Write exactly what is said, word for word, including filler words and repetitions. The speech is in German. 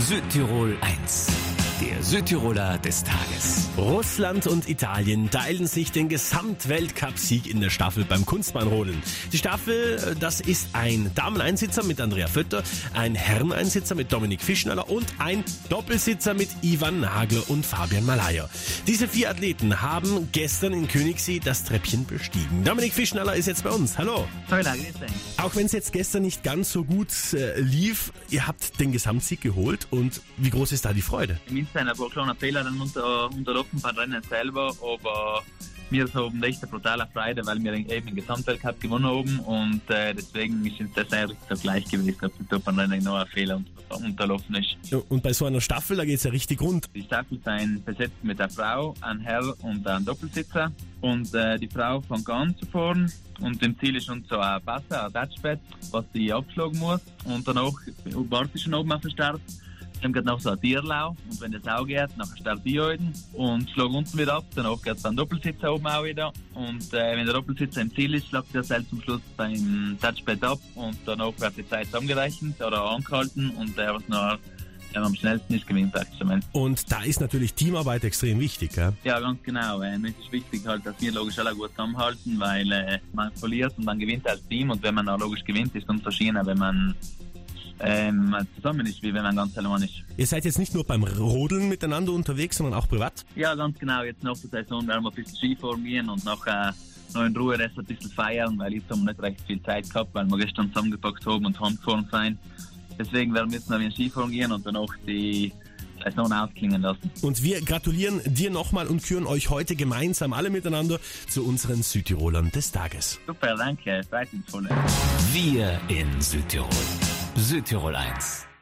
Südtirol eins. Der Südtiroler des Tages. Russland und Italien teilen sich den Gesamtweltcup-Sieg in der Staffel beim Kunstbahnrodeln. Die Staffel, das ist ein Dameneinsitzer mit Andrea Vötter, ein Herreneinsitzer mit Dominik Fischnaller und ein Doppelsitzer mit Ivan Nagler und Fabian Malaya. Diese vier Athleten haben gestern in Königssee das Treppchen bestiegen. Dominik Fischnaller ist jetzt bei uns. Hallo. Hallo, grüß dich. Auch wenn es jetzt gestern nicht ganz so gut äh, lief, ihr habt den Gesamtsieg geholt und wie groß ist da die Freude? Im Sind ein paar kleine Fehler dann unter, unterlaufen beim Rennen selber, aber wir haben echt eine brutale Freude, weil wir eben den Gesamtweltcup gewonnen haben und äh, deswegen ist uns das eigentlich so gleich gewesen, ob da beim Rennen noch ein Fehler unterlaufen ist. Ja, und bei so einer Staffel, da geht's ja richtig rund. Die Staffel sind besetzt mit einer Frau, einem Herr und einem Doppelsitzer und äh, die Frau fängt an zu fahren und im Ziel ist schon so ein Passer, ein Touchpad, was sie abschlagen muss und danach wartet sie schon oben auf den Start. Dann geht noch so ein Tierlau und wenn das auch geht, nachher startet die halten und schlägt unten wieder ab. Danach geht es dann Doppelsitzer oben auch wieder und äh, wenn der Doppelsitzer im Ziel ist, schlägt der selbst zum Schluss beim Touchpad ab und danach wird die Zeit zusammengerechnet oder angehalten und der, was noch der am schnellsten ist, gewinnt praktisch. Und da ist natürlich Teamarbeit extrem wichtig, ja? Ja, ganz genau. Äh, es ist wichtig halt, dass wir logisch alle gut zusammenhalten, weil äh, man verliert und dann gewinnt als Team und wenn man auch logisch gewinnt, ist es umso schöner, wenn man Ähm, zusammen ist, wie wenn man ganz allein ist. Ihr seid jetzt nicht nur beim Rodeln miteinander unterwegs, sondern auch privat? Ja, ganz genau. Jetzt nach der Saison werden wir ein bisschen Skifahren gehen und nachher noch in Ruhe ein bisschen feiern, weil jetzt haben wir nicht recht viel Zeit gehabt, weil wir gestern zusammengepackt haben und heimgefahren sind. Deswegen werden wir jetzt noch in Skifahren gehen und danach die Saison ausklingen lassen. Und wir gratulieren dir nochmal und küren euch heute gemeinsam alle miteinander zu unseren Südtirolern des Tages. Super, danke. Freut uns voll. Wir in Südtirol. Südtirol eins.